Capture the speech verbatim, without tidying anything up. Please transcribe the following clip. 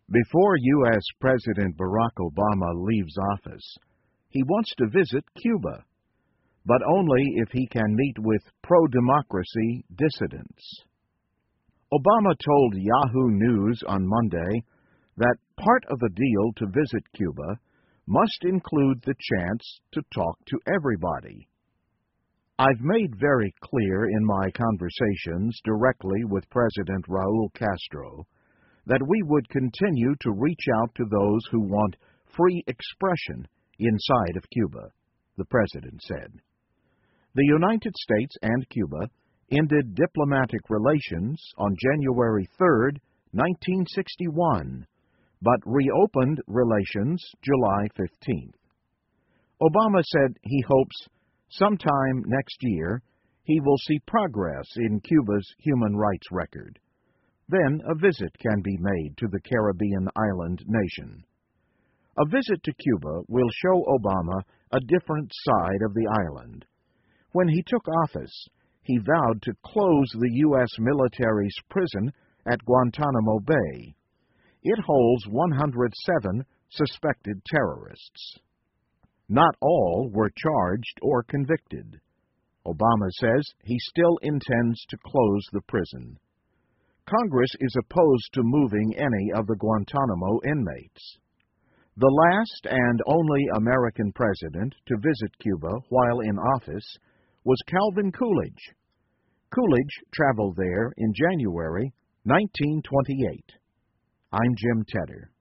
Before U S President Barack Obama leaves office, he wants to visit Cuba, but only if he can meet with pro-democracy dissidents. Obama told Yahoo News on Monday that part of the deal to visit Cuba must include the chance to talk to everybody. I've made very clear in my conversations directly with President Raul Castro that we would continue to reach out to those who want free expression inside of Cuba, the president said. The United States and Cuba ended diplomatic relations on January third, nineteen sixty-one, but reopened relations July fifteenth. Obama said he hopes sometime next year he will see progress in Cuba's human rights record. Then a visit can be made to the Caribbean island nation. A visit to Cuba will show Obama a different side of the island. When he took office, he vowed to close the U S military's prison at Guantanamo Bay. It holds one hundred seven suspected terrorists. Not all were charged or convicted. Obama says he still intends to close the prison. Congress is opposed to moving any of the Guantanamo inmates. The last and only American president to visit Cuba while in office was Calvin Coolidge. Coolidge traveled there in January nineteen twenty-eight. I'm Jim Tedder.